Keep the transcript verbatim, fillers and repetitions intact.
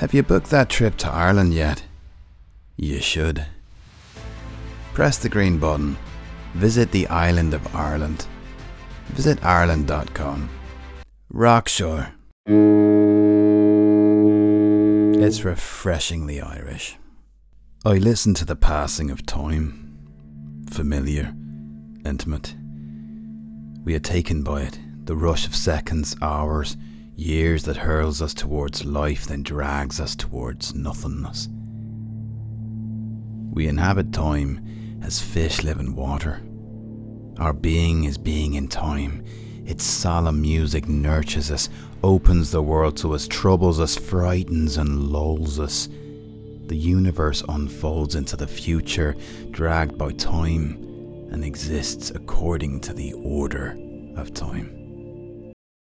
Have you booked that trip to Ireland yet? You should. Press the green button. Visit the island of Ireland. Visit Ireland dot com. Rockshore. It's refreshingly Irish. I listen to the passing of time. Familiar. Intimate. We are taken by it. The rush of seconds, hours, years that hurls us towards life, then drags us towards nothingness. We inhabit time as fish live in water. Our being is being in time. Its solemn music nurtures us, opens the world to us, troubles us, frightens and lulls us. The universe unfolds into the future, dragged by time, and exists according to the order of time.